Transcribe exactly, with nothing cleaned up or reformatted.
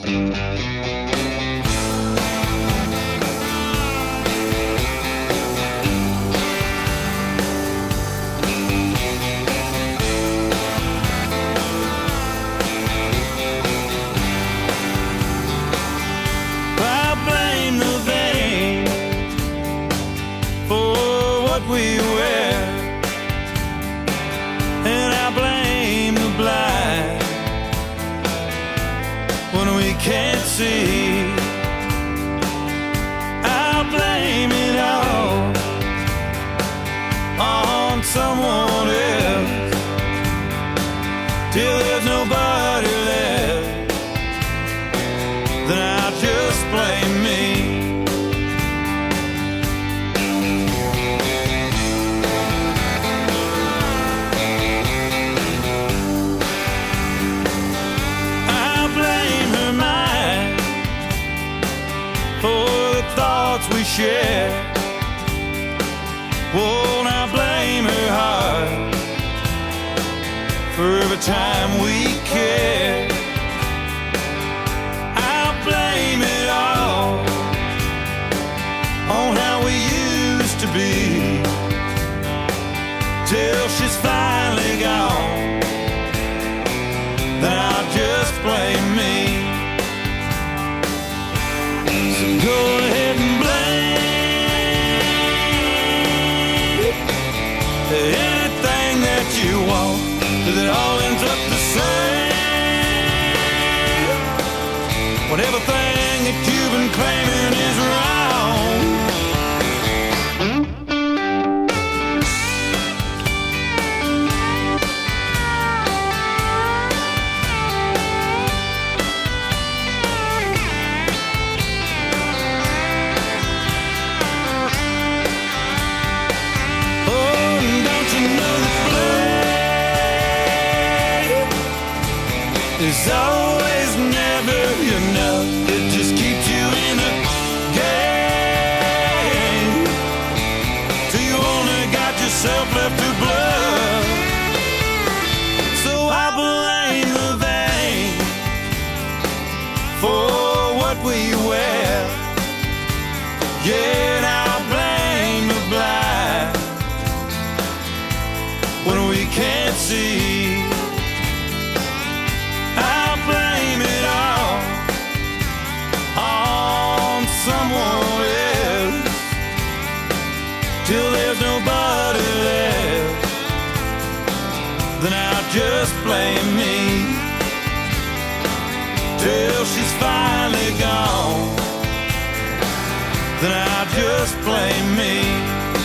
We wear, and I blame the blind when we can't see. I blame it all on someone else till there's nobody left. Then I just blame me. We share. Won't I blame her heart for every time we care? I'll blame it all on how we used to be till she's finally gone. Then I'll just blame me. So go ahead and anything that you want, 'cause it all ends up the same. When everything that you've been claiming is wrong. It's always never enough. It just keeps you in the game till you only got yourself left to bluff. So I blame the vain for what we wear. Yeah, and I blame the blind when we can't see. Someone else till there's nobody left. Then I'll just blame me till she's finally gone. Then I'll just blame me.